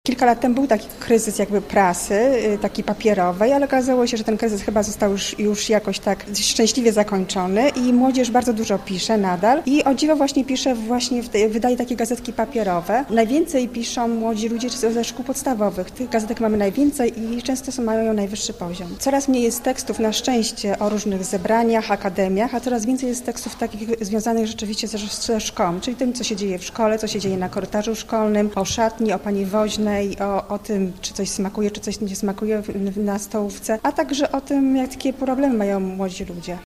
Kilka lat temu był taki kryzys jakby prasy, taki papierowej, ale okazało się, że ten kryzys chyba został już jakoś tak szczęśliwie zakończony i młodzież bardzo dużo pisze nadal i o dziwo pisze wydaje takie gazetki papierowe. Najwięcej piszą młodzi ludzie ze szkół podstawowych. Tych gazetek mamy najwięcej i często mają najwyższy poziom. Coraz mniej jest tekstów na szczęście o różnych zebraniach, akademiach, a coraz więcej jest tekstów takich związanych rzeczywiście ze szkołą, czyli tym, co się dzieje w szkole, co się dzieje na korytarzu szkolnym, o szatni, o pani woźnej, o tym, czy coś smakuje, czy coś nie smakuje na stołówce, a także o tym, jakie problemy mają młodzi ludzie.